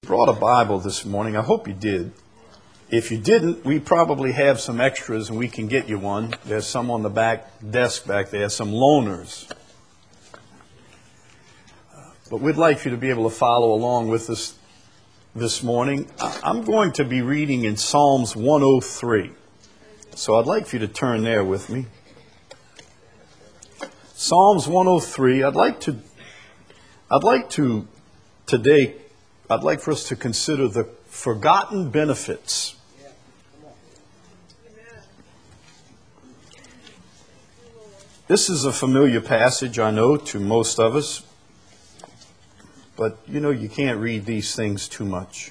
Brought a Bible this morning. I hope you did. If you didn't, we probably have some extras and we can get you one. There's some on the back desk back there, some loaners. But we'd like for you to be able to follow along with us this morning. I'm going to be reading in Psalms 103. So I'd like for you to turn there with me. Psalms 103. I'd like for us to consider the forgotten benefits. This is a familiar passage, I know, to most of us. But, you can't read these things too much.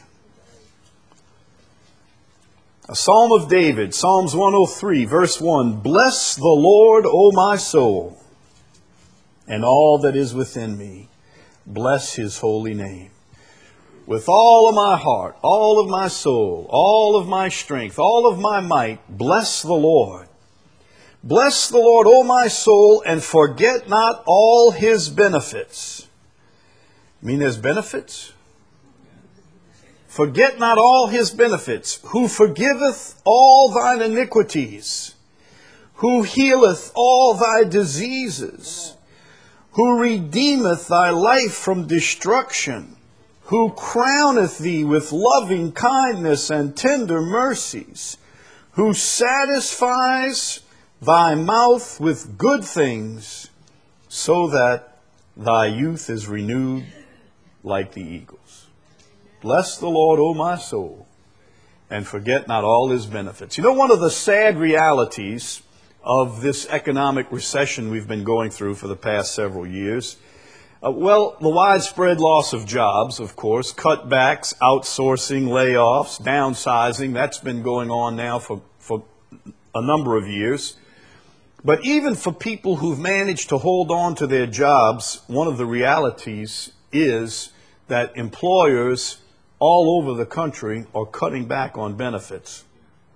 A Psalm of David, Psalms 103, verse 1. Bless the Lord, O my soul, and all that is within me. Bless his holy name. With all of my heart, all of my soul, all of my strength, all of my might, bless the Lord. Bless the Lord, O my soul, and forget not all his benefits. You mean there's benefits? Forget not all his benefits, who forgiveth all thine iniquities, who healeth all thy diseases, who redeemeth thy life from destruction, who crowneth thee with loving kindness and tender mercies, who satisfies thy mouth with good things, so that thy youth is renewed like the eagles. Bless the Lord, O my soul, and forget not all his benefits. One of the sad realities of this economic recession we've been going through for the past several years, the widespread loss of jobs, of course, cutbacks, outsourcing, layoffs, downsizing, that's been going on now for a number of years. But even for people who've managed to hold on to their jobs, one of the realities is that employers all over the country are cutting back on benefits.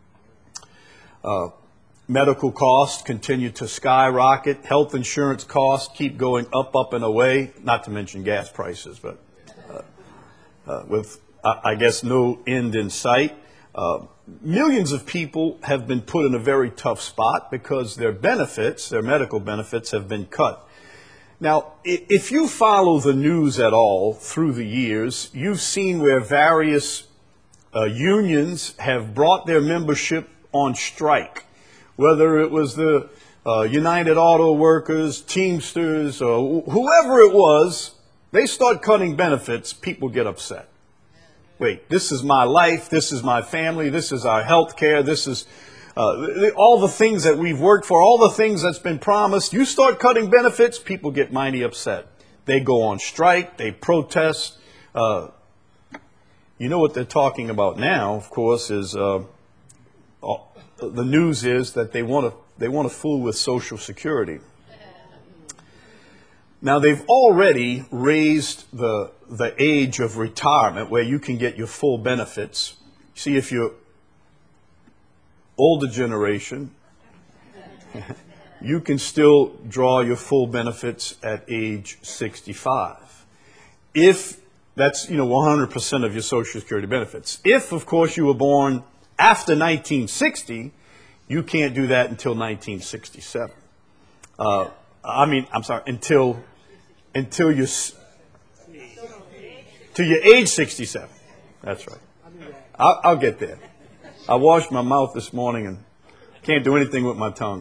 Medical costs continue to skyrocket. Health insurance costs keep going up and away, not to mention gas prices, but with, I guess, no end in sight. Millions of people have been put in a very tough spot because their benefits, their medical benefits, have been cut. Now, if you follow the news at all through the years, you've seen where various unions have brought their membership on strike. Whether it was the United Auto Workers, Teamsters, or whoever it was, they start cutting benefits, people get upset. Wait, this is my life, this is my family, this is our health care, this is all the things that we've worked for, all the things that's been promised. You start cutting benefits, people get mighty upset. They go on strike, they protest. What they're talking about now, of course, is the news is that they want to fool with Social Security. Now, they've already raised the age of retirement where you can get your full benefits. See, if you're older generation, you can still draw your full benefits at age 65. If that's, 100% of your Social Security benefits. If, of course, you were born after 1960, you can't do that until 1967. Until you're age 67. That's right. I'll get there. I washed my mouth this morning and can't do anything with my tongue.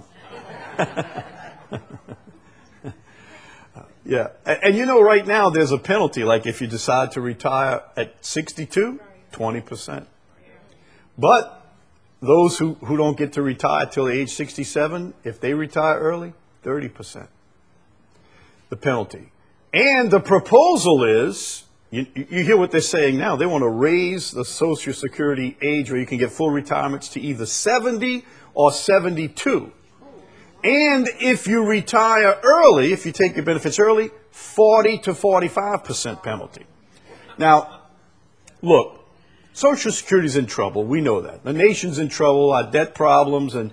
Yeah. And right now there's a penalty. Like if you decide to retire at 62, 20%. But those who don't get to retire till age 67, if they retire early, 30%. The penalty. And the proposal is, you hear what they're saying now, they want to raise the Social Security age where you can get full retirements to either 70 or 72. And if you retire early, if you take your benefits early, 40 to 45% penalty. Now, look, Social Security's in trouble. We know that. The nation's in trouble, our debt problems, and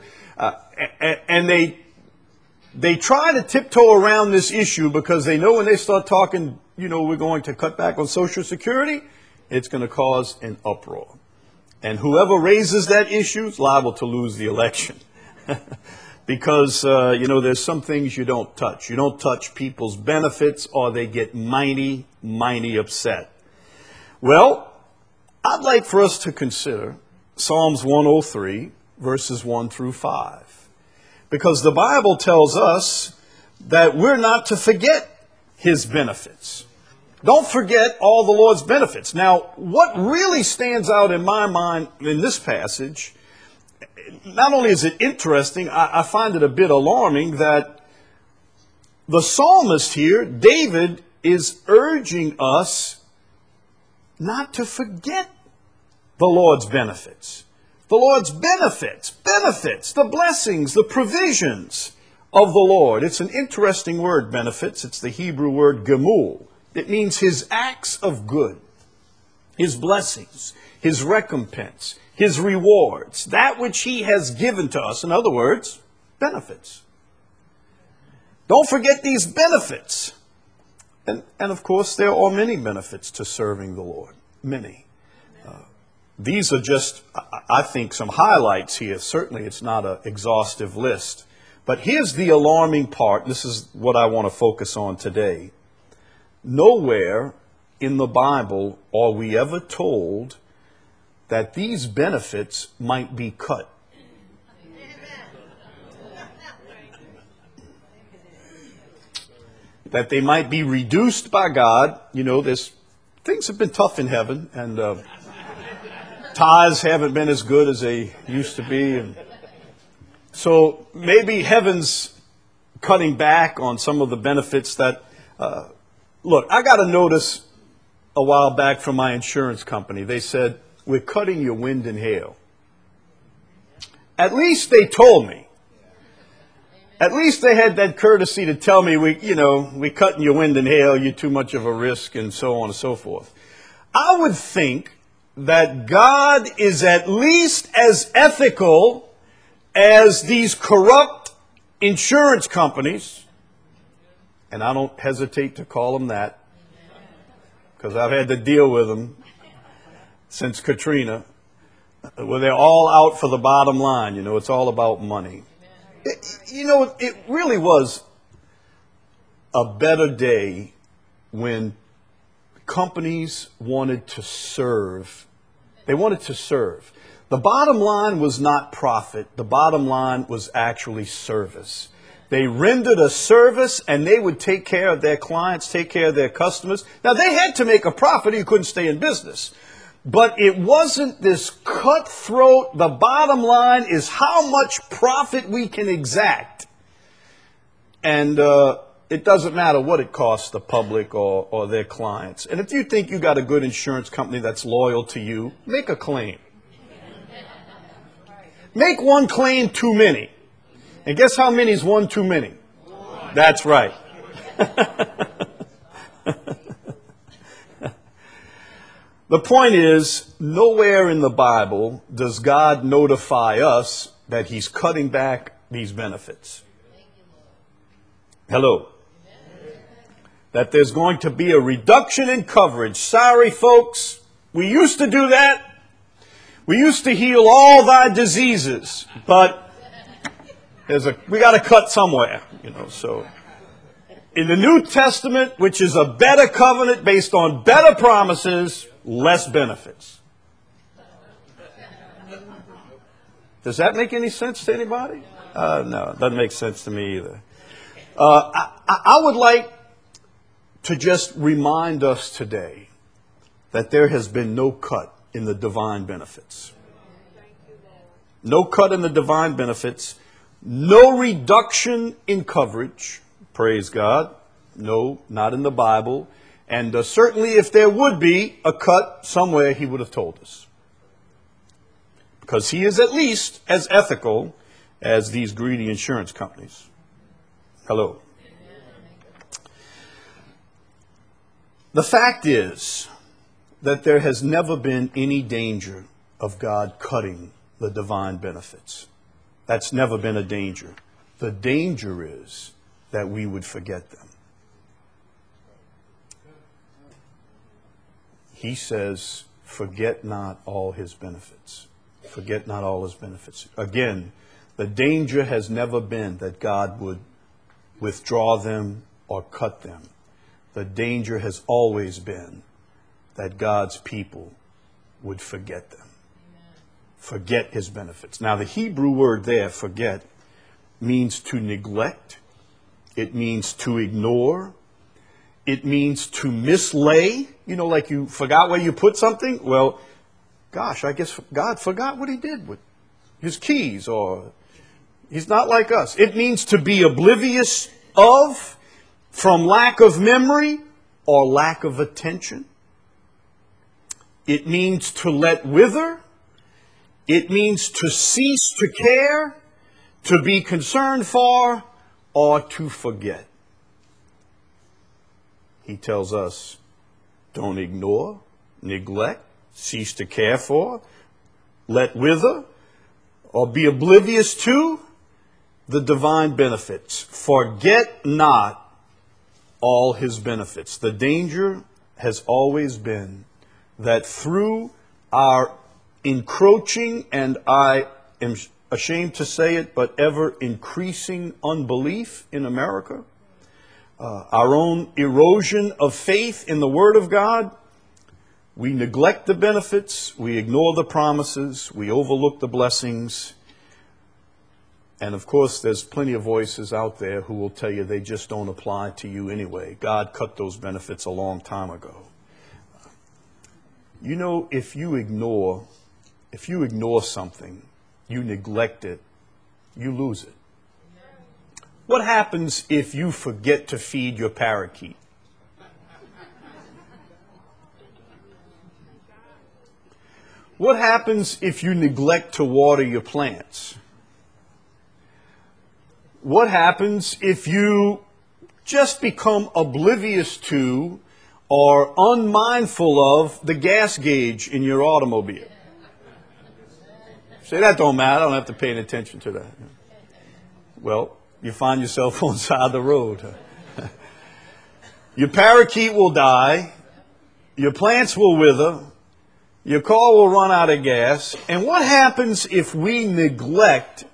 they try to tiptoe around this issue because they know when they start talking, we're going to cut back on Social Security, it's going to cause an uproar. And whoever raises that issue is liable to lose the election. Because, there's some things you don't touch. You don't touch people's benefits or they get mighty, mighty upset. Well, I'd like for us to consider Psalms 103, verses 1 through 5. Because the Bible tells us that we're not to forget his benefits. Don't forget all the Lord's benefits. Now, what really stands out in my mind in this passage, not only is it interesting, I find it a bit alarming that the psalmist here, David, is urging us not to forget the Lord's benefits. The Lord's benefits, the blessings, the provisions of the Lord. It's an interesting word, benefits. It's the Hebrew word gemul. It means his acts of good, his blessings, his recompense, his rewards, that which he has given to us. In other words, benefits. Don't forget these benefits. And of course, there are many benefits to serving the Lord. Many. These are just, I think, some highlights here. Certainly, it's not an exhaustive list. But here's the alarming part. This is what I want to focus on today. Nowhere in the Bible are we ever told that these benefits might be cut. That they might be reduced by God. Things have been tough in heaven, and tithes haven't been as good as they used to be. And so maybe heaven's cutting back on some of the benefits that... Look, I got a notice a while back from my insurance company. They said, we're cutting your wind and hail. At least they told me. At least they had that courtesy to tell me, we're cutting your wind and hail, you're too much of a risk, and so on and so forth. I would think that God is at least as ethical as these corrupt insurance companies. And I don't hesitate to call them that, because I've had to deal with them since Katrina, where they're all out for the bottom line. It's all about money. It really was a better day when companies wanted to serve. They wanted to serve. The bottom line was not profit. The bottom line was actually service. They rendered a service, and they would take care of their clients, take care of their customers. Now, they had to make a profit or you couldn't stay in business. But it wasn't this cutthroat. The bottom line is how much profit we can exact. And it doesn't matter what it costs the public or their clients. And if you think you got a good insurance company that's loyal to you, make a claim. Make one claim too many. And guess how many is one too many? That's right. The point is, nowhere in the Bible does God notify us that he's cutting back these benefits. Hello. That there's going to be a reduction in coverage. Sorry, folks. We used to do that. We used to heal all thy diseases. But we got to cut somewhere, so in the New Testament, which is a better covenant based on better promises, less benefits. Does that make any sense to anybody? No, it doesn't make sense to me either. I would like to just remind us today that there has been no cut in the divine benefits. No cut in the divine benefits. No reduction in coverage, praise God. No, not in the Bible. And certainly if there would be a cut somewhere, he would have told us. Because he is at least as ethical as these greedy insurance companies. Hello. The fact is that there has never been any danger of God cutting the divine benefits. That's never been a danger. The danger is that we would forget them. he says, forget not all his benefits. Forget not all his benefits. Again, the danger has never been that God would withdraw them or cut them. The danger has always been that God's people would forget them. Amen. Forget his benefits. Now, the Hebrew word there, forget, means to neglect. It means to ignore. It means to mislay. You know, like you forgot where you put something. Well, gosh, I guess God forgot what he did with his keys, or he's not like us. It means to be oblivious of, from lack of memory or lack of attention. It means to let wither. It means to cease to care, to be concerned for, or to forget. He tells us, don't ignore, neglect, cease to care for, let wither, or be oblivious to the divine benefits. Forget not all his benefits. The danger has always been that through our encroaching, and I am ashamed to say it, but ever increasing unbelief in America, our own erosion of faith in the Word of God, we neglect the benefits, we ignore the promises, we overlook the blessings. And of course, there's plenty of voices out there who will tell you they just don't apply to you anyway. God cut those benefits a long time ago. You know, if you ignore something, you neglect it, you lose it. What happens if you forget to feed your parakeet? What happens if you neglect to water your plants? What happens if you just become oblivious to or unmindful of the gas gauge in your automobile? Say, that don't matter. I don't have to pay any attention to that. Well, you find yourself on the side of the road. Your parakeet will die. Your plants will wither. Your car will run out of gas. And what happens if we neglect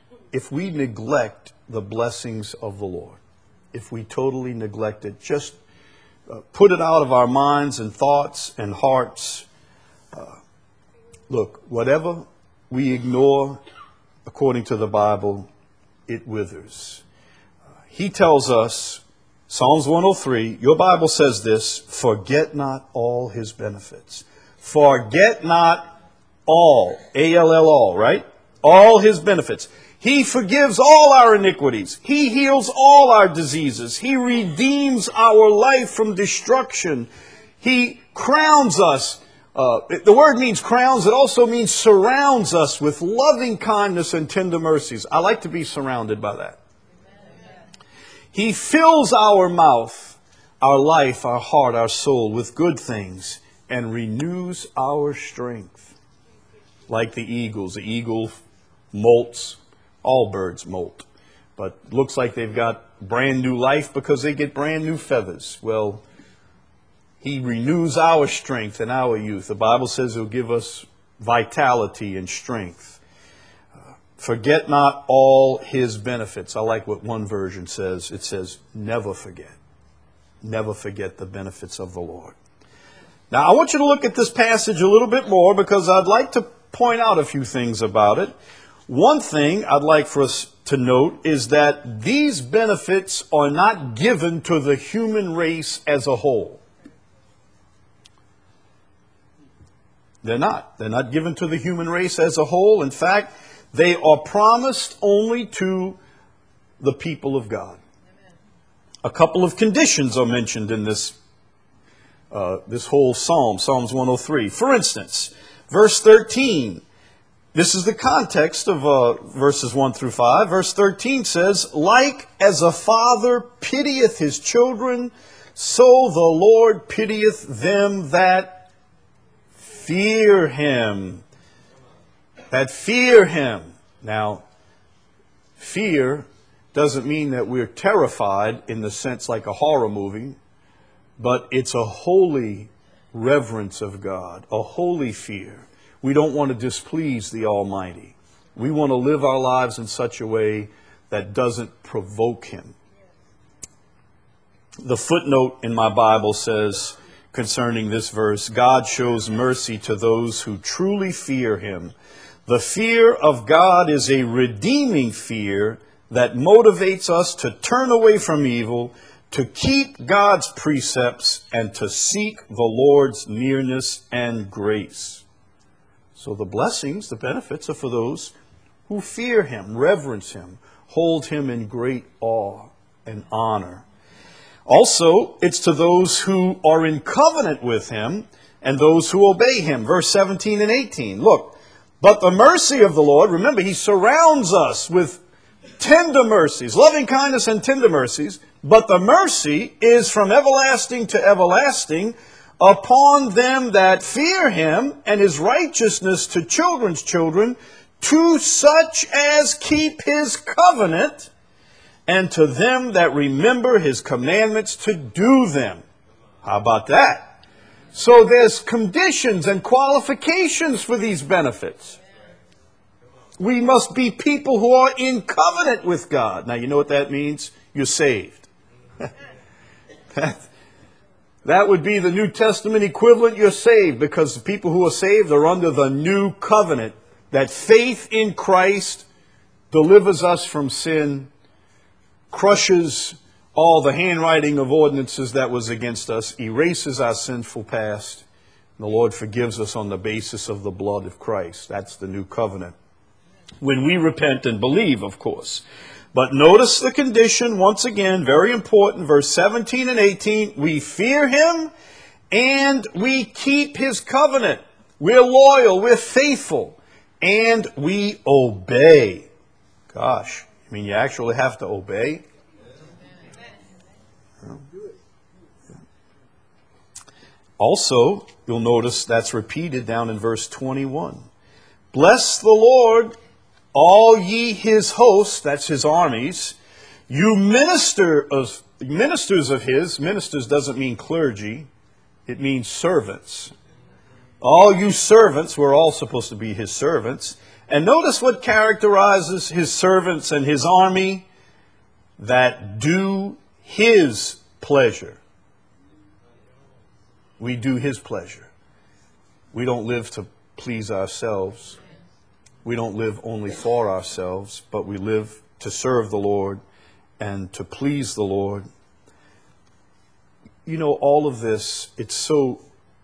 the blessings of the Lord? If we totally neglect it, just put it out of our minds and thoughts and hearts. Look, whatever we ignore, according to the Bible, it withers. He tells us, Psalms 103, your Bible says this, forget not all his benefits. Forget not all, A-L-L, right? All his benefits. He forgives all our iniquities. He heals all our diseases. He redeems our life from destruction. He crowns us. The word means crowns. It also means surrounds us with loving kindness and tender mercies. I like to be surrounded by that. He fills our mouth, our life, our heart, our soul with good things and renews our strength. Like the eagles. The eagle molts. All birds molt. But looks like they've got brand new life because they get brand new feathers. Well, he renews our strength and our youth. The Bible says he'll give us vitality and strength. Forget not all his benefits. I like what one version says. It says, never forget. Never forget the benefits of the Lord. Now, I want you to look at this passage a little bit more because I'd like to point out a few things about it. One thing I'd like for us to note is that these benefits are not given to the human race as a whole. They're not. They're not given to the human race as a whole. In fact, they are promised only to the people of God. A couple of conditions are mentioned in this whole psalm, Psalms 103. For instance, verse 13. This is the context of verses 1 through 5. Verse 13 says, like as a father pitieth his children, so the Lord pitieth them that fear him. That fear him. Now, fear doesn't mean that we're terrified in the sense like a horror movie, but it's a holy reverence of God, a holy fear. We don't want to displease the Almighty. We want to live our lives in such a way that doesn't provoke Him. The footnote in my Bible says concerning this verse, God shows mercy to those who truly fear Him. The fear of God is a redeeming fear that motivates us to turn away from evil, to keep God's precepts, and to seek the Lord's nearness and grace. So the blessings, the benefits are for those who fear Him, reverence Him, hold Him in great awe and honor. Also, it's to those who are in covenant with Him and those who obey Him. Verse 17 and 18. Look, but the mercy of the Lord, remember, He surrounds us with tender mercies, loving kindness and tender mercies. But the mercy is from everlasting to everlasting upon them that fear Him, and His righteousness to children's children, to such as keep His covenant, and to them that remember His commandments to do them. How about that? So there's conditions and qualifications for these benefits. We must be people who are in covenant with God. Now, you know what that means? You're saved. That would be the New Testament equivalent. You're saved, because the people who are saved are under the new covenant. That faith in Christ delivers us from sin, crushes all the handwriting of ordinances that was against us, erases our sinful past. And the Lord forgives us on the basis of the blood of Christ. That's the new covenant. When we repent and believe, of course. But notice the condition, once again, very important, verse 17 and 18. We fear Him and we keep His covenant. We're loyal, we're faithful, and we obey. Gosh, I mean, you actually have to obey. Also, you'll notice that's repeated down in verse 21. Bless the Lord, all ye His hosts, that's His armies, you ministers of His. Ministers doesn't mean clergy, it means servants. All you servants, we're all supposed to be His servants. And notice what characterizes His servants and His army: that do His pleasure. We do His pleasure. We don't live to please ourselves. We don't live only for ourselves, but we live to serve the Lord and to please the Lord. You know, all of this, it's so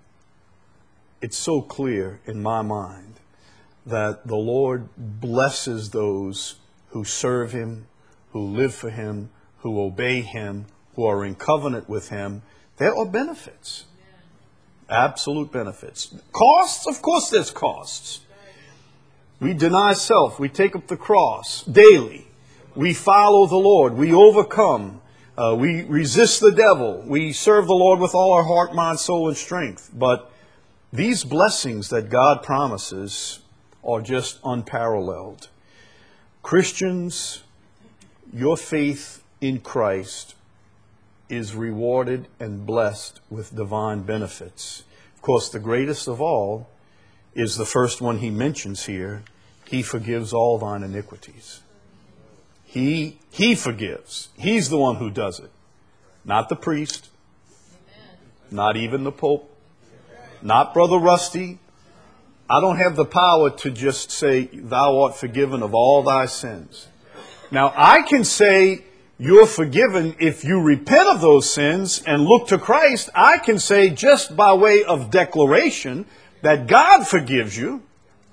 clear in my mind that the Lord blesses those who serve Him, who live for Him, who obey Him, who are in covenant with Him. There are benefits. Absolute benefits. Costs? Of course there's costs. We deny self. We take up the cross daily. We follow the Lord. We overcome. We resist the devil. We serve the Lord with all our heart, mind, soul, and strength. But these blessings that God promises are just unparalleled. Christians, your faith in Christ is rewarded and blessed with divine benefits. Of course, the greatest of all is the first one He mentions here. He forgives all thine iniquities. He forgives. He's the one who does it. Not the priest. Not even the Pope. Not Brother Rusty. I don't have the power to just say, thou art forgiven of all thy sins. Now, I can say you're forgiven if you repent of those sins and look to Christ. I can say, just by way of declaration, that God forgives you.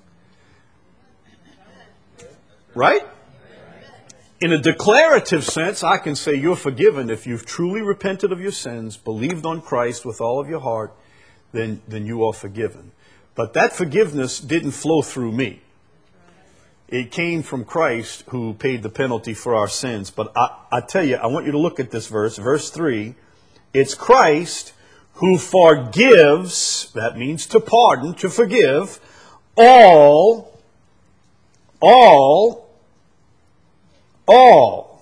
Right? In a declarative sense, I can say you're forgiven if you've truly repented of your sins, believed on Christ with all of your heart, then you are forgiven. But that forgiveness didn't flow through me. It came from Christ, who paid the penalty for our sins. But I tell you, I want you to look at this verse, verse 3. It's Christ who forgives, that means to pardon, to forgive, all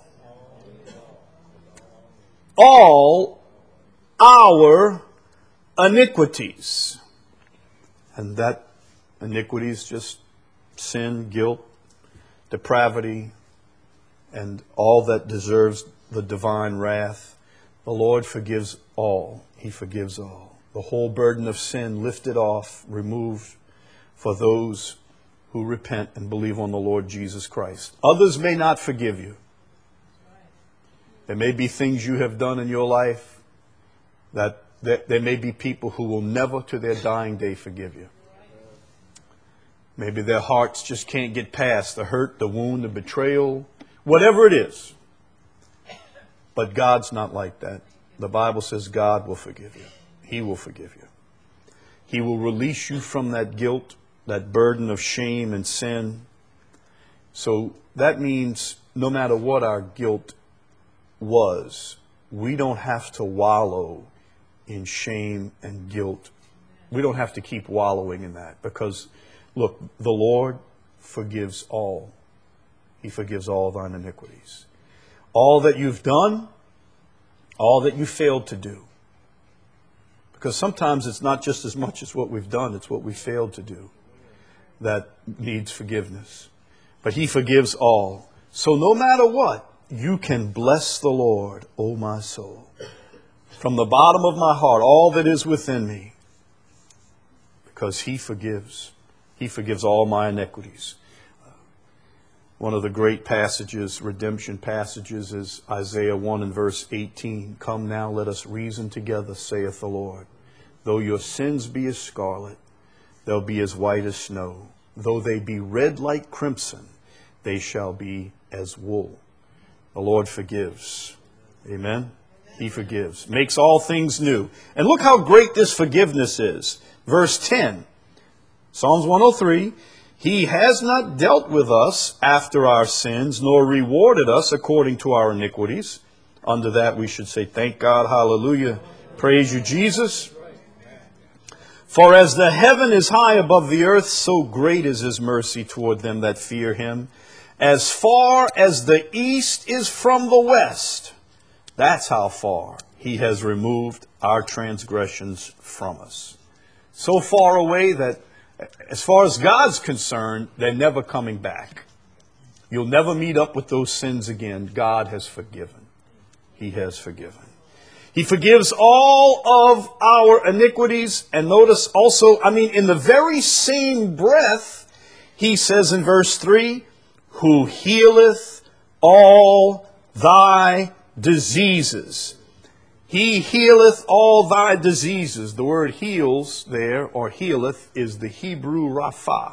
our iniquities. And that iniquity is just sin, guilt, depravity, and all that deserves the divine wrath. The Lord forgives all. He forgives all. The whole burden of sin lifted off, removed for those who repent and believe on the Lord Jesus Christ. Others may not forgive you. There may be things you have done in your life that there may be people who will never to their dying day forgive you. Maybe their hearts just can't get past the hurt, the wound, the betrayal, whatever it is. But God's not like that. The Bible says God will forgive you. He will forgive you. He will release you from that guilt, that burden of shame and sin. So that means no matter what our guilt was, we don't have to wallow in shame and guilt. We don't have to keep wallowing in that because, look, the Lord forgives all. He forgives all thine iniquities. All that you've done, all that you failed to do. Because sometimes it's not just as much as what we've done, it's what we failed to do that needs forgiveness. But He forgives all. So no matter what, you can bless the Lord, O my soul. From the bottom of my heart, all that is within me. Because He forgives. He forgives all my iniquities. One of the great passages, redemption passages, is Isaiah 1 and verse 18. Come now, let us reason together, saith the Lord. Though your sins be as scarlet, they'll be as white as snow. Though they be red like crimson, they shall be as wool. The Lord forgives. Amen? He forgives. Makes all things new. And look how great this forgiveness is. Verse 10. Psalms 103. He has not dealt with us after our sins, nor rewarded us according to our iniquities. Under that we should say, thank God, hallelujah. Praise you, Jesus. For as the heaven is high above the earth, so great is His mercy toward them that fear Him. As far as the east is from the west, that's how far He has removed our transgressions from us. So far away that as far as God's concerned, they're never coming back. You'll never meet up with those sins again. God has forgiven. He has forgiven. He forgives all of our iniquities. And notice also, in the very same breath, He says in verse 3, who healeth all thy diseases. He healeth all thy diseases. The word heals there, or healeth, is the Hebrew rapha.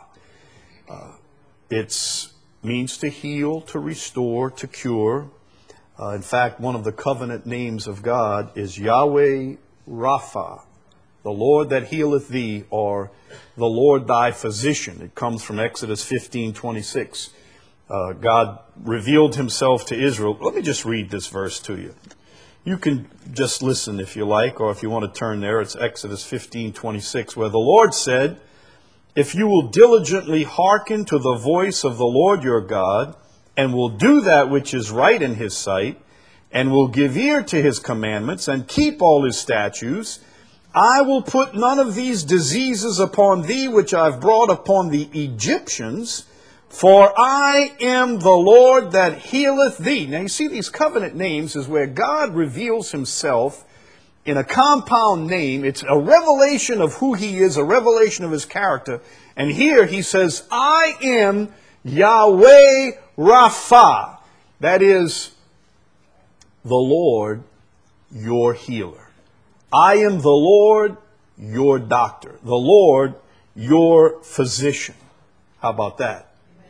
It means to heal, to restore, to cure. In fact, one of the covenant names of God is Yahweh Rapha, the Lord that healeth thee, or the Lord thy physician. It comes from Exodus 15:26. God revealed Himself to Israel. Let me just read this verse to you. You can just listen if you like, or if you want to turn there, it's Exodus 15:26, where the Lord said, if you will diligently hearken to the voice of the Lord your God, and will do that which is right in His sight, and will give ear to His commandments, and keep all His statutes, I will put none of these diseases upon thee which I've brought upon the Egyptians, for I am the Lord that healeth thee. Now you see, these covenant names is where God reveals Himself in a compound name. It's a revelation of who He is, a revelation of His character. And here He says, I am Yahweh Rapha. That is, the Lord your healer. I am the Lord your doctor. The Lord your physician. How about that?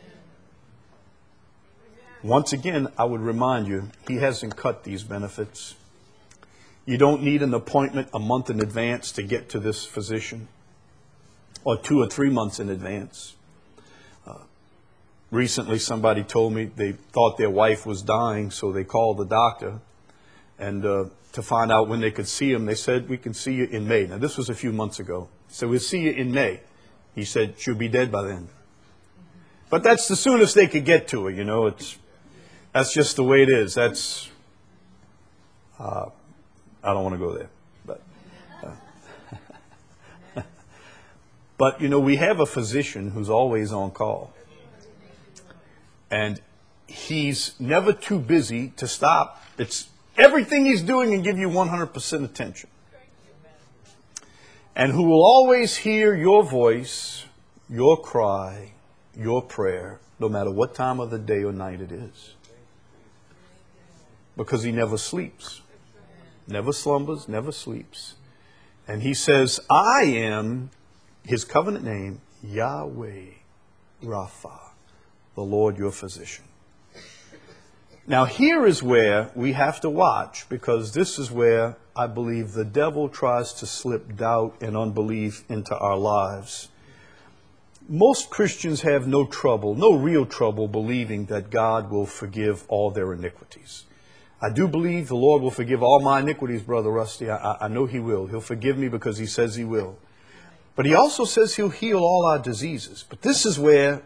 Once again, I would remind you, He hasn't cut these benefits. You don't need an appointment a month in advance to get to this physician, or 2 or 3 months in advance. Recently, somebody told me they thought their wife was dying, so they called the doctor. And to find out when they could see him, they said, we can see you in May. Now, this was a few months ago. So we'll see you in May. He said, she'll be dead by then. But that's the soonest they could get to her, That's just the way it is. I don't want to go there. But But, you know, we have a physician who's always on call. And he's never too busy to stop. It's everything he's doing and give you 100% attention. And who will always hear your voice, your cry, your prayer, no matter what time of the day or night it is. Because he never sleeps. Never slumbers, never sleeps. And he says, I am, his covenant name, Yahweh Rapha, the Lord your physician. Now here is where we have to watch, because this is where I believe the devil tries to slip doubt and unbelief into our lives. Most Christians have no real trouble believing that God will forgive all their iniquities. I do believe the Lord will forgive all my iniquities, Brother Rusty. I know He will. He'll forgive me because He says He will. But He also says He'll heal all our diseases. But this is where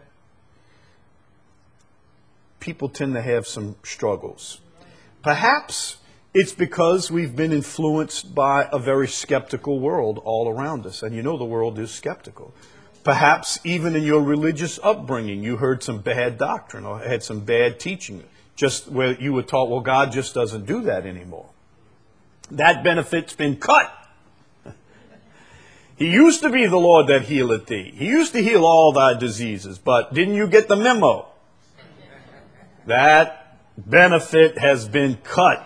people tend to have some struggles. Perhaps it's because we've been influenced by a very skeptical world all around us. And you know the world is skeptical. Perhaps even in your religious upbringing, you heard some bad doctrine or had some bad teaching. Just where you were taught, well, God just doesn't do that anymore. That benefit's been cut. He used to be the Lord that healeth thee. He used to heal all thy diseases. But didn't you get the memo? That benefit has been cut.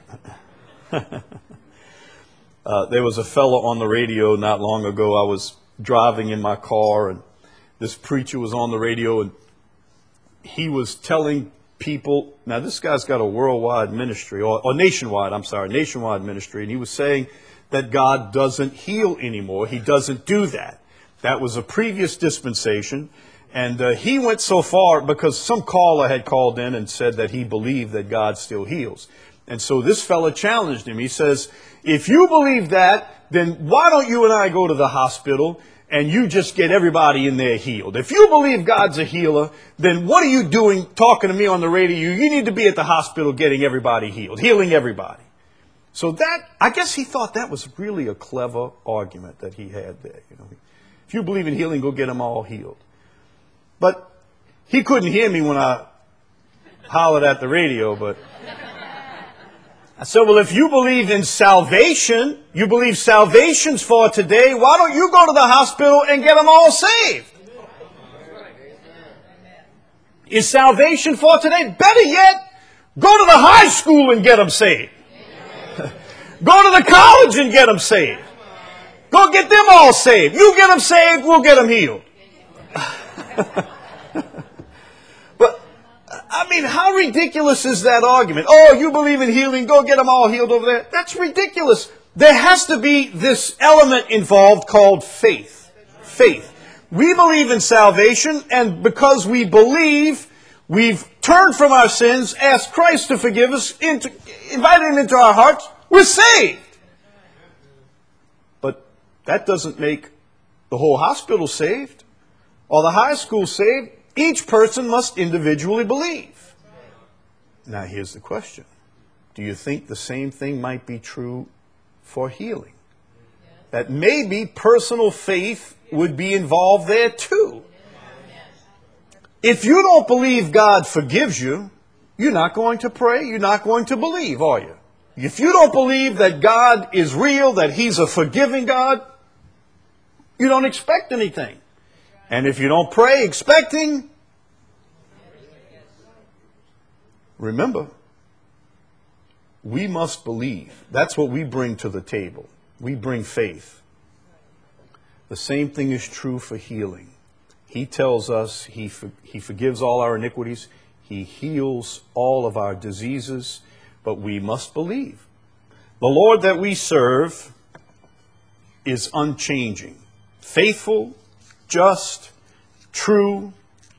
There was a fellow on the radio not long ago. I was driving in my car, and this preacher was on the radio, and he was telling people, now this guy's got a worldwide ministry, or nationwide ministry, and he was saying that God doesn't heal anymore. He doesn't do that. That was a previous dispensation. And he went so far because some caller had called in and said that he believed that God still heals. And so this fella challenged him. He says, if you believe that, then why don't you and I go to the hospital and you just get everybody in there healed? If you believe God's a healer, then what are you doing talking to me on the radio? You need to be at the hospital getting everybody healed, healing everybody. So that, I guess he thought that was really a clever argument that he had there. You know, if you believe in healing, go get them all healed. But he couldn't hear me when I hollered at the radio, but I said, well, if you believe in salvation, you believe salvation's for today, why don't you go to the hospital and get them all saved? Is salvation for today? Better yet, go to the high school and get them saved. Go to the college and get them saved. Go get them all saved. You get them saved, we'll get them healed. But, I mean, how ridiculous is that argument? Oh, you believe in healing, go get them all healed over there. That's ridiculous. There has to be this element involved called faith. Faith. We believe in salvation, and because we believe, we've turned from our sins, asked Christ to forgive us, invited Him into our hearts, we're saved. But that doesn't make the whole hospital saved or the high school saved. Each person must individually believe. Now here's the question. Do you think the same thing might be true for healing? That maybe personal faith would be involved there too. If you don't believe God forgives you, you're not going to pray, you're not going to believe, are you? If you don't believe that God is real, that He's a forgiving God, you don't expect anything. And if you don't pray expecting, remember, we must believe. That's what we bring to the table. We bring faith. The same thing is true for healing. He tells us He forgives all our iniquities. He heals all of our diseases. But we must believe. The Lord that we serve is unchanging, faithful, just, true.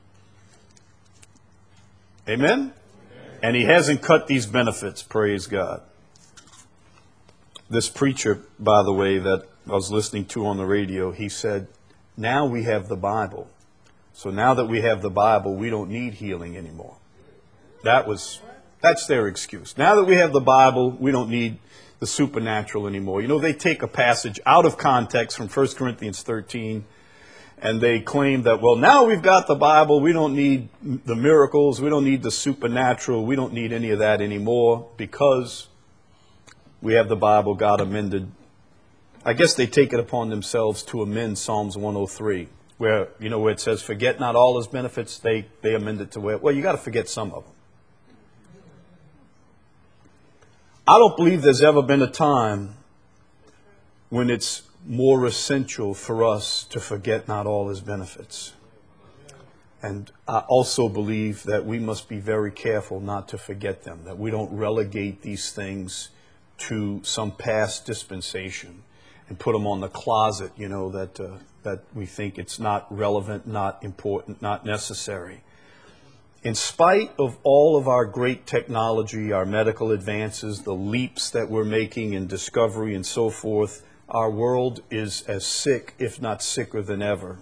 Amen? And He hasn't cut these benefits, praise God. This preacher, by the way, that I was listening to on the radio, he said, now we have the Bible. So now that we have the Bible, we don't need healing anymore. That's their excuse. Now that we have the Bible, we don't need the supernatural anymore. You know, they take a passage out of context from 1 Corinthians 13, And they claim that, well, now we've got the Bible, we don't need the miracles, we don't need the supernatural, we don't need any of that anymore because we have the Bible. God amended. I guess they take it upon themselves to amend Psalms 103, where, where it says, forget not all his benefits, they amend it to where, well, you got to forget some of them. I don't believe there's ever been a time when it's more essential for us to forget not all his benefits. And I also believe that we must be very careful not to forget them, that we don't relegate these things to some past dispensation and put them on the closet, that we think it's not relevant, not important, not necessary. In spite of all of our great technology, our medical advances, the leaps that we're making in discovery and so forth, our world is as sick, if not sicker than ever,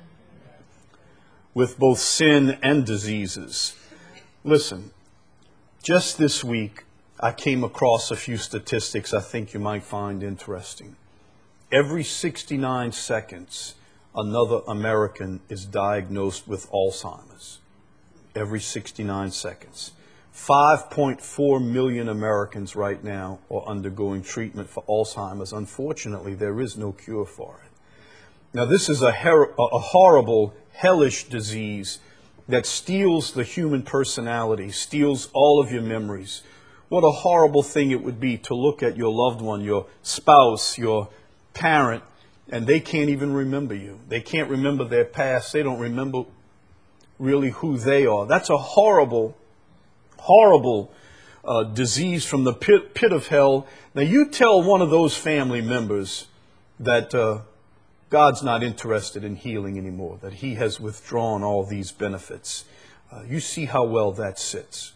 with both sin and diseases. Listen, just this week, I came across a few statistics I think you might find interesting. Every 69 seconds, another American is diagnosed with Alzheimer's. Every 69 seconds. 5.4 million Americans right now are undergoing treatment for Alzheimer's. Unfortunately, there is no cure for it. Now, this is a horrible, hellish disease that steals the human personality, steals all of your memories. What a horrible thing it would be to look at your loved one, your spouse, your parent, and they can't even remember you. They can't remember their past. They don't remember really who they are. That's a horrible disease from the pit of hell. Now you tell one of those family members that God's not interested in healing anymore, that he has withdrawn all these benefits. You see how well that sits.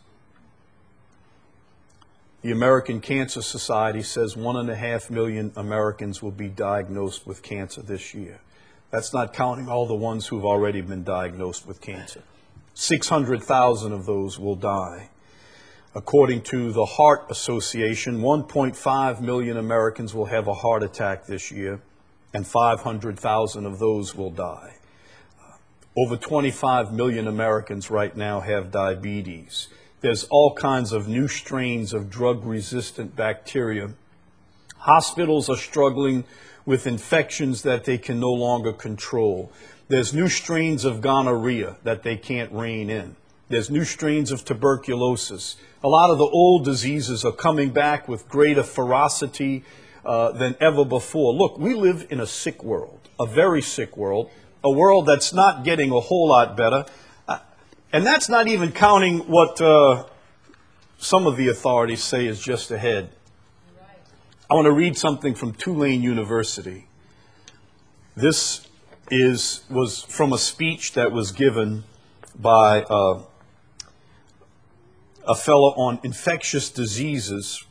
The American Cancer Society says 1.5 million Americans will be diagnosed with cancer this year. That's not counting all the ones who've already been diagnosed with cancer. 600,000 of those will die. According to the Heart Association, 1.5 million Americans will have a heart attack this year, and 500,000 of those will die. Over 25 million Americans right now have diabetes. There's all kinds of new strains of drug-resistant bacteria. Hospitals are struggling with infections that they can no longer control. There's new strains of gonorrhea that they can't rein in. There's new strains of tuberculosis. A lot of the old diseases are coming back with greater ferocity than ever before. Look, we live in a sick world, a very sick world, a world that's not getting a whole lot better. And that's not even counting what some of the authorities say is just ahead. I want to read something from Tulane University. This was from a speech that was given by a fellow on infectious diseases.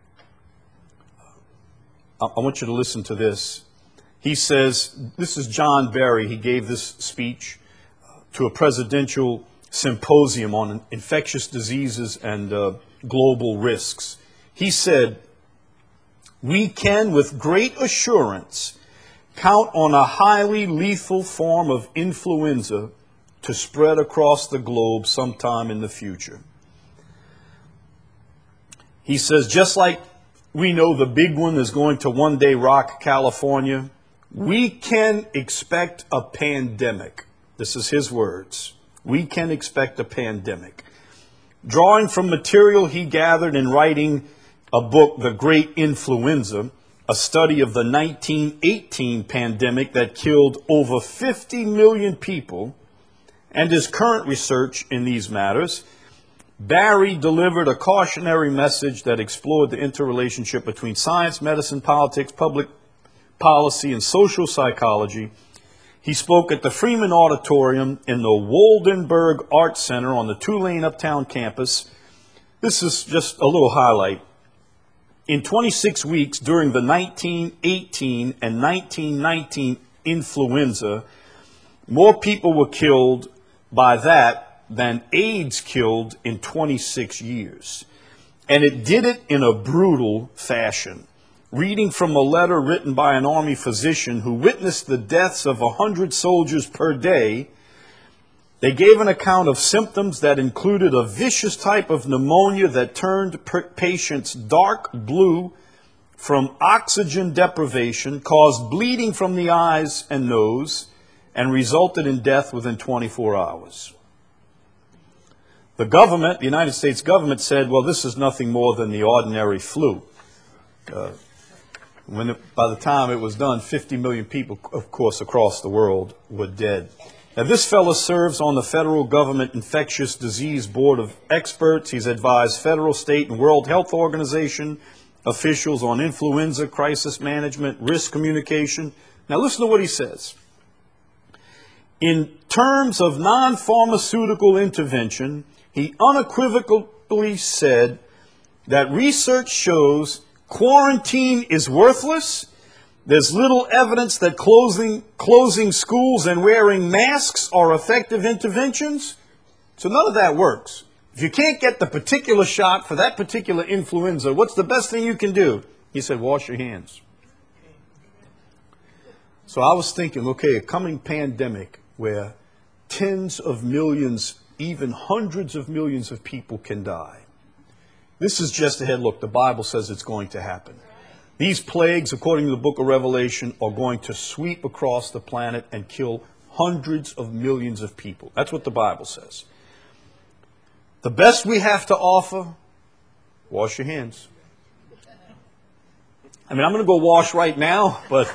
I want you to listen to this. He says, this is John Barry. He gave this speech to a presidential symposium on infectious diseases and global risks. He said, "We can with great assurance count on a highly lethal form of influenza to spread across the globe sometime in the future." He says, just like we know the big one is going to one day rock California, we can expect a pandemic. This is his words. We can expect a pandemic. Drawing from material he gathered in writing a book, The Great Influenza, a study of the 1918 pandemic that killed over 50 million people, and his current research in these matters, Barry delivered a cautionary message that explored the interrelationship between science, medicine, politics, public policy, and social psychology. He spoke at the Freeman Auditorium in the Woldenberg Art Center on the Tulane Uptown campus. This is just a little highlight. In 26 weeks during the 1918 and 1919 influenza, more people were killed by that than AIDS killed in 26 years. And it did it in a brutal fashion. reading from a letter written by an army physician who witnessed the deaths of 100 soldiers per day. They gave an account of symptoms that included a vicious type of pneumonia that turned patients dark blue from oxygen deprivation, caused bleeding from the eyes and nose, and resulted in death within 24 hours. The government, the United States government, said, well, this is nothing more than the ordinary flu. By the time it was done, 50 million people, of course, across the world were dead. Now, this fellow serves on the federal government infectious disease board of experts. He's advised federal, state, and World Health Organization officials on influenza, crisis management, risk communication. Now, listen to what he says. In terms of non-pharmaceutical intervention, he unequivocally said that research shows quarantine is worthless. There's little evidence that closing schools and wearing masks are effective interventions. So none of that works. If you can't get the particular shot for that particular influenza, what's the best thing you can do? He said, wash your hands. So I was thinking, okay, a coming pandemic where tens of millions, even hundreds of millions of people can die. This is just ahead. Look, the Bible says it's going to happen. These plagues, according to the book of Revelation, are going to sweep across the planet and kill hundreds of millions of people. That's what the Bible says. The best we have to offer, wash your hands. I mean, I'm going to go wash right now, but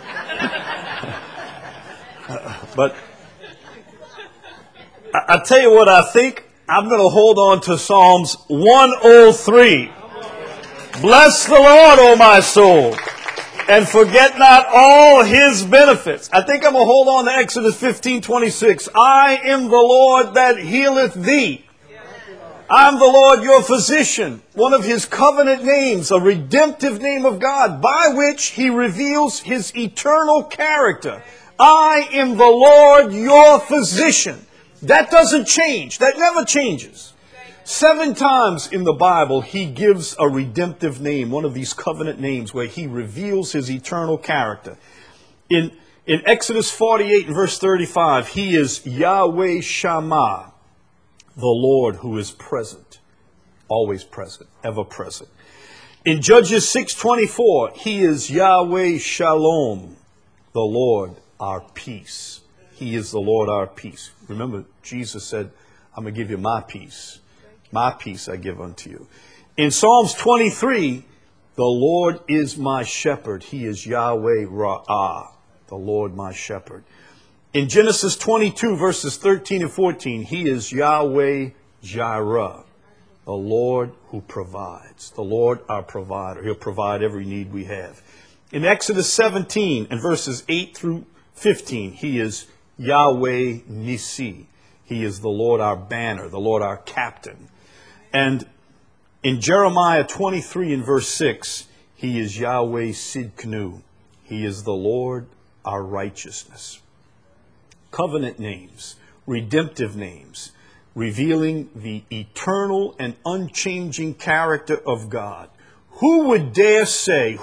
I tell you what I think. I'm going to hold on to Psalms 103. Bless the Lord, O my soul, and forget not all his benefits. I think I'm going to hold on to Exodus 15:26. I am the Lord that healeth thee. I'm the Lord your physician. One of his covenant names, a redemptive name of God, by which he reveals his eternal character. I am the Lord your physician. That doesn't change. That never changes. 7 times in the Bible, he gives a redemptive name, one of these covenant names where he reveals his eternal character. In Exodus 48 and verse 35, he is Yahweh Shammah, the Lord who is present, always present, ever present. In Judges 6:24, he is Yahweh Shalom, the Lord our peace. He is the Lord our peace. Remember, Jesus said, I'm going to give you my peace. My peace I give unto you. In Psalms 23, the Lord is my shepherd. He is Yahweh Ra'ah, the Lord my shepherd. In Genesis 22, verses 13 and 14, he is Yahweh Jireh, the Lord who provides. The Lord our provider. He'll provide every need we have. In Exodus 17 and verses 8 through 15, he is Yahweh Nissi. He is the Lord our banner, the Lord our captain. And in Jeremiah 23 and verse 6, he is Yahweh Sidkenu. He is the Lord our righteousness. Covenant names, redemptive names, revealing the eternal and unchanging character of God. Who would dare say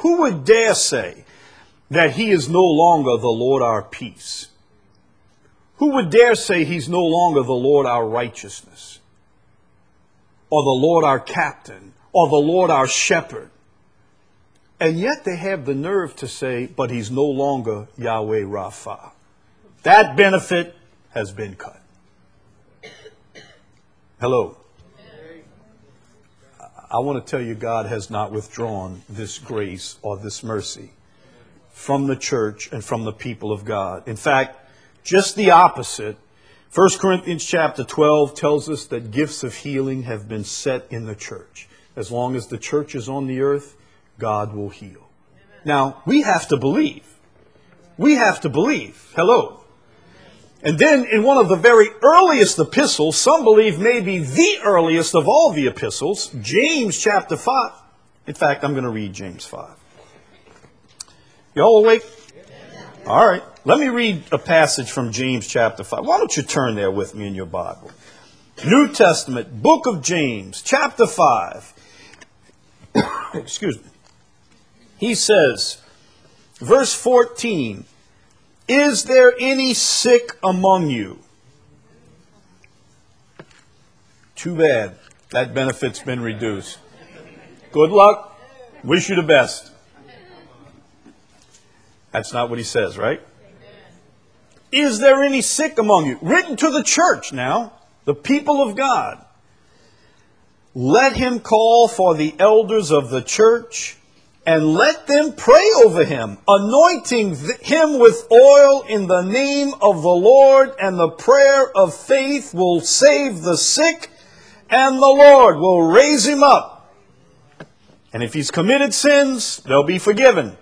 that he is no longer the Lord our peace? Who would dare say he's no longer the Lord our righteousness, or the Lord our captain, or the Lord our shepherd? And yet they have the nerve to say, but he's no longer Yahweh Rapha. That benefit has been cut. Hello. I want to tell you, God has not withdrawn this grace or this mercy from the church and from the people of God. In fact, just the opposite. 1 Corinthians chapter 12 tells us that gifts of healing have been set in the church. As long as the church is on the earth, God will heal. Now, we have to believe. We have to believe. Hello. And then in one of the very earliest epistles, some believe maybe the earliest of all the epistles, James chapter 5. In fact, I'm going to read James 5. You all awake? All right. Let me read a passage from James chapter 5. Why don't you turn there with me in your Bible? New Testament, book of James, chapter 5. Excuse me. He says, verse 14, is there any sick among you? Too bad. That benefit's been reduced. Good luck. Wish you the best. That's not what he says, right? Is there any sick among you? Written to the church now, the people of God. Let him call for the elders of the church and let them pray over him, anointing him with oil in the name of the Lord, and the prayer of faith will save the sick, and the Lord will raise him up. And if he's committed sins, they'll be forgiven.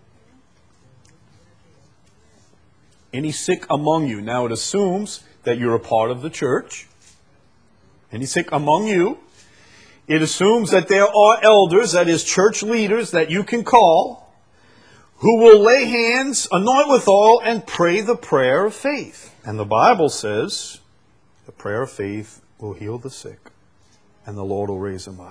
Any sick among you. Now it assumes that you're a part of the church. Any sick among you. It assumes that there are elders, that is church leaders, that you can call, who will lay hands, anoint with oil, and pray the prayer of faith. And the Bible says the prayer of faith will heal the sick, and the Lord will raise them up.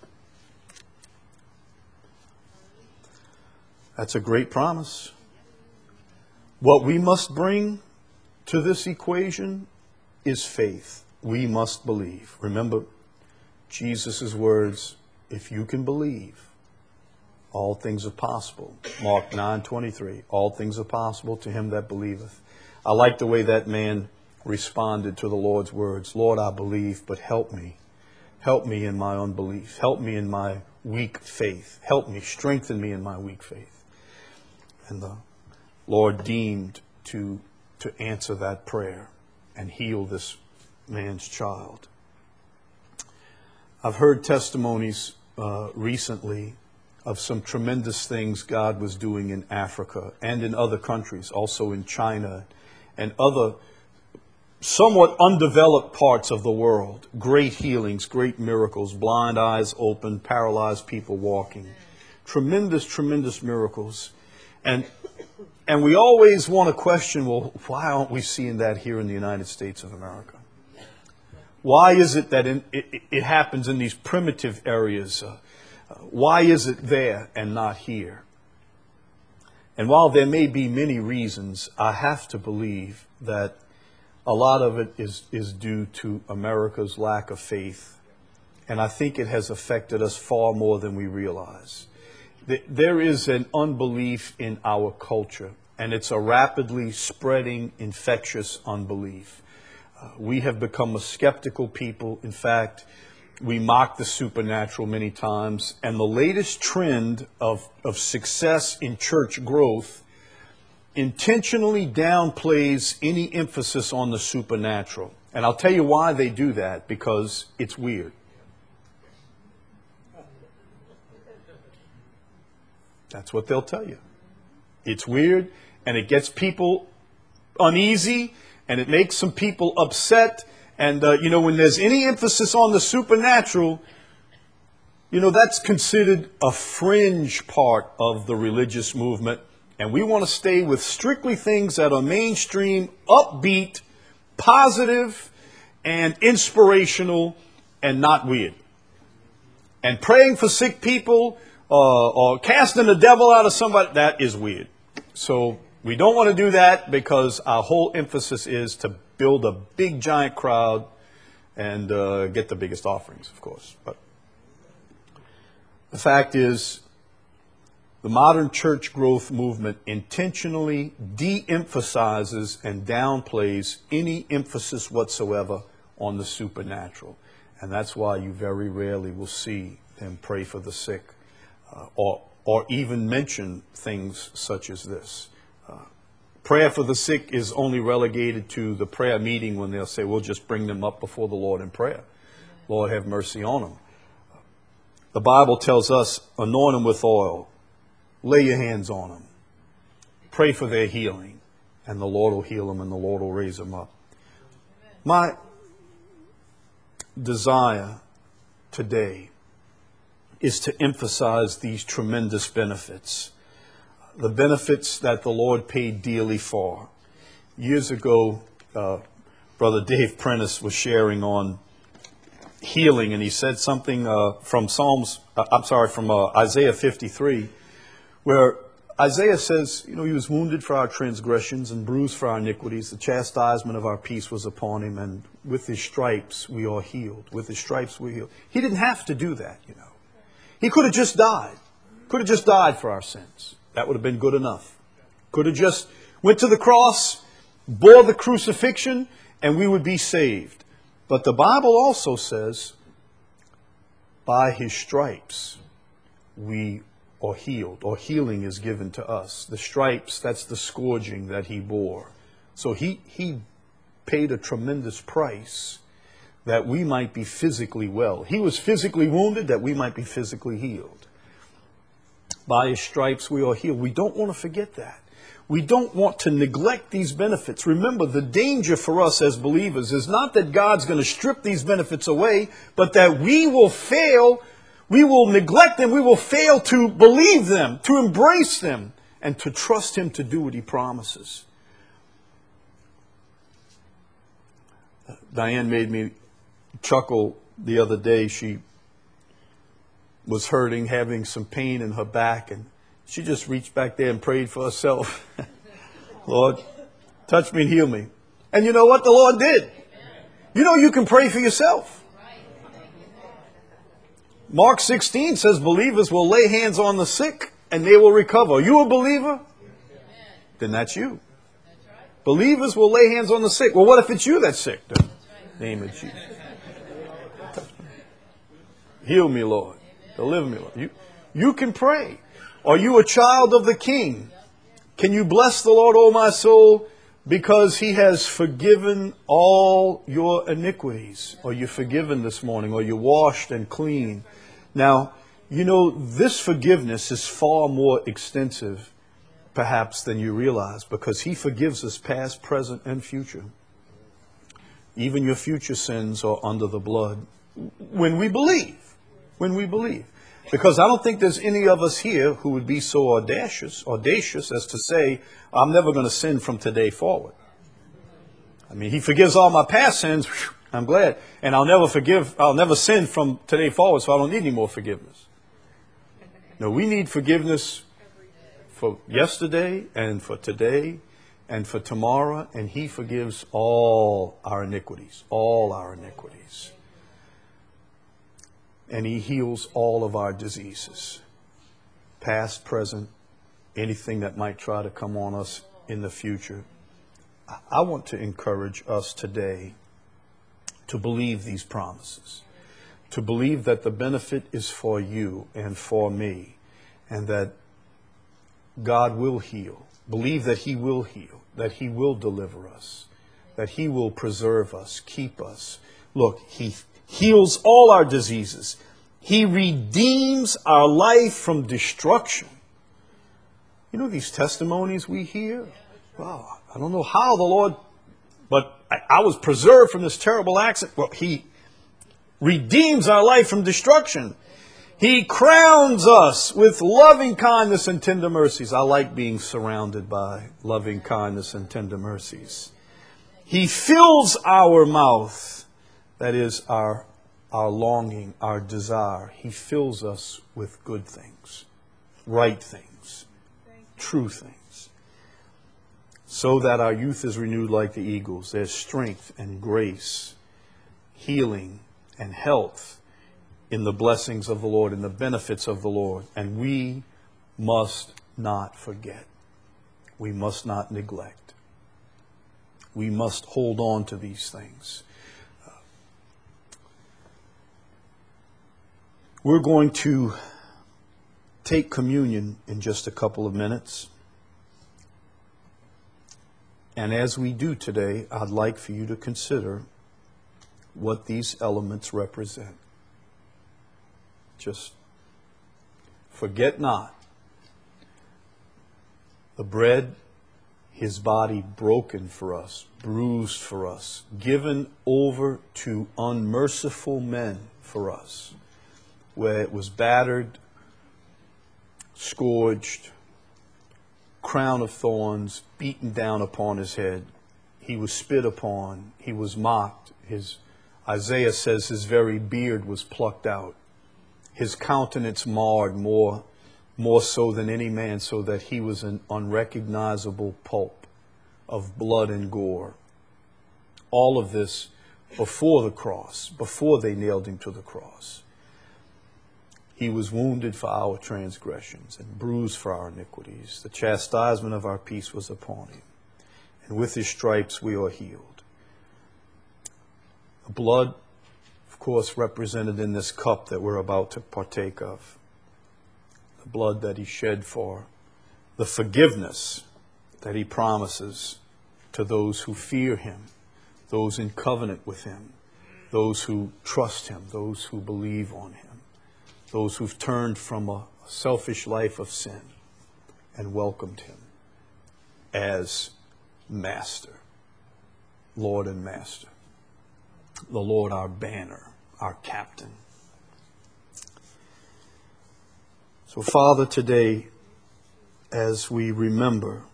That's a great promise. What we must bring to this equation is faith. We must believe. Remember Jesus' words, if you can believe, all things are possible. Mark 9:23, all things are possible to him that believeth. I like the way that man responded to the Lord's words. Lord, I believe, but help me. Help me in my unbelief. Help me in my weak faith. Help me, strengthen me in my weak faith. And the Lord deemed to answer that prayer and heal this man's child. I've heard testimonies recently of some tremendous things God was doing in Africa and in other countries, also in China and other somewhat undeveloped parts of the world. Great healings, great miracles, blind eyes open, paralyzed people walking. Tremendous, tremendous miracles. And we always want to question, well, why aren't we seeing that here in the United States of America? Why is it that it happens in these primitive areas? Why is it there and not here? And while there may be many reasons, I have to believe that a lot of it is due to America's lack of faith. And I think it has affected us far more than we realize. There is an unbelief in our culture, and it's a rapidly spreading, infectious unbelief. We have become a skeptical people. In fact, we mock the supernatural many times. And the latest trend of success in church growth intentionally downplays any emphasis on the supernatural. And I'll tell you why they do that, because it's weird. That's what they'll tell you. It's weird, and it gets people uneasy, and it makes some people upset. And, when there's any emphasis on the supernatural, that's considered a fringe part of the religious movement. And we want to stay with strictly things that are mainstream, upbeat, positive, and inspirational, and not weird. And praying for sick people or casting the devil out of somebody, that is weird. So we don't want to do that, because our whole emphasis is to build a big giant crowd and get the biggest offerings, of course. But the fact is, the modern church growth movement intentionally de-emphasizes and downplays any emphasis whatsoever on the supernatural. And that's why you very rarely will see them pray for the sick or even mention things such as this. Prayer for the sick is only relegated to the prayer meeting when they'll say, we'll just bring them up before the Lord in prayer. Lord, have mercy on them. The Bible tells us, anoint them with oil. Lay your hands on them. Pray for their healing. And the Lord will heal them, and the Lord will raise them up. My desire today is to emphasize these tremendous benefits. The benefits that the Lord paid dearly for. Years ago, Brother Dave Prentice was sharing on healing, and he said something from Isaiah 53, where Isaiah says, you know, he was wounded for our transgressions and bruised for our iniquities. The chastisement of our peace was upon him, and with his stripes we are healed. With his stripes we are healed. He didn't have to do that, you know. He could have just died. Could have just died for our sins. That would have been good enough. Could have just went to the cross, bore the crucifixion, and we would be saved. But the Bible also says, by his stripes we are healed, or healing is given to us. The stripes, that's the scourging that he bore. So he paid a tremendous price that we might be physically well. He was physically wounded that we might be physically healed. By his stripes we are healed. We don't want to forget that. We don't want to neglect these benefits. Remember, the danger for us as believers is not that God's going to strip these benefits away, but that we will fail, we will neglect them, we will fail to believe them, to embrace them, and to trust him to do what he promises. Diane made me chuckle the other day. She was hurting, having some pain in her back, and she just reached back there and prayed for herself. Lord, touch me and heal me. And you know what? The Lord did. You know, you can pray for yourself. Mark 16 says believers will lay hands on the sick and they will recover. Are you a believer? Then that's you. Believers will lay hands on the sick. Well, what if it's you that's sick? In the name of Jesus. Heal me, Lord. Deliver me, Lord. You can pray. Are you a child of the King? Can you bless the Lord, O my soul, because he has forgiven all your iniquities? Are you forgiven this morning? Are you washed and clean? Now, you know, this forgiveness is far more extensive, perhaps, than you realize, because he forgives us past, present, and future. Even your future sins are under the blood when we believe. When we believe. Because I don't think there's any of us here who would be so audacious as to say, I'm never going to sin from today forward. I mean, he forgives all my past sins. I'm glad. And I'll never sin from today forward, so I don't need any more forgiveness. No, we need forgiveness for yesterday and for today and for tomorrow, and he forgives all our iniquities, all our iniquities. And he heals all of our diseases, past, present, anything that might try to come on us in the future. I want to encourage us today to believe these promises, to believe that the benefit is for you and for me, and that God will heal. Believe that he will heal, that he will deliver us, that he will preserve us, keep us. Look, he heals all our diseases. He redeems our life from destruction. You know these testimonies we hear? Wow, I don't know how the Lord, but I was preserved from this terrible accident. Well, he redeems our life from destruction. He crowns us with loving kindness and tender mercies. I like being surrounded by loving kindness and tender mercies. He fills our mouth, that is our longing, our desire. He fills us with good things, right things, true things, so that our youth is renewed like the eagles. There's strength and grace, healing and health in the blessings of the Lord, in the benefits of the Lord. And we must not forget. We must not neglect. We must hold on to these things. We're going to take communion in just a couple of minutes. And as we do today, I'd like for you to consider what these elements represent. Just forget not the bread, his body broken for us, bruised for us, given over to unmerciful men for us, where it was battered, scourged, crown of thorns beaten down upon his head. He was spit upon. He was mocked. Isaiah says his very beard was plucked out. His countenance marred more more so than any man, so that he was an unrecognizable pulp of blood and gore. All of this before the cross, before they nailed him to the cross. He was wounded for our transgressions and bruised for our iniquities. The chastisement of our peace was upon him, and with his stripes we are healed. The blood, of course, represented in this cup that we're about to partake of. The blood that he shed for the forgiveness that he promises to those who fear him, those in covenant with him, those who trust him, those who believe on him, those who've turned from a selfish life of sin and welcomed him as Master, Lord and Master, the Lord our banner, our captain. So, Father, today, as we remember,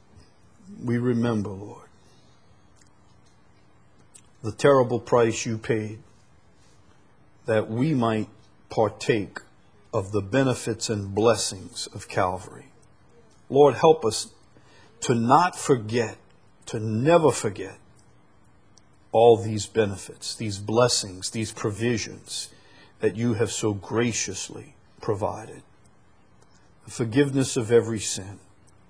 Lord, the terrible price you paid that we might partake of the benefits and blessings of Calvary. Lord, help us to not forget, to never forget all these benefits, these blessings, these provisions that you have so graciously provided. The forgiveness of every sin,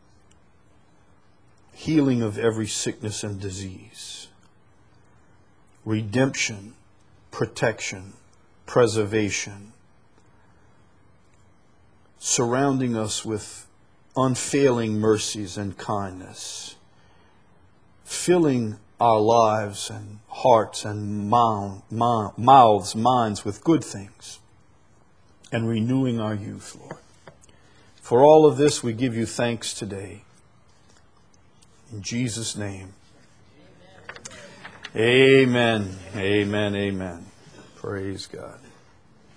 healing of every sickness and disease, redemption, protection, preservation, surrounding us with unfailing mercies and kindness, filling our lives and hearts and mouths, minds with good things, and renewing our youth, Lord. For all of this, we give you thanks today. In Jesus' name. Amen. Amen. Amen. Praise God.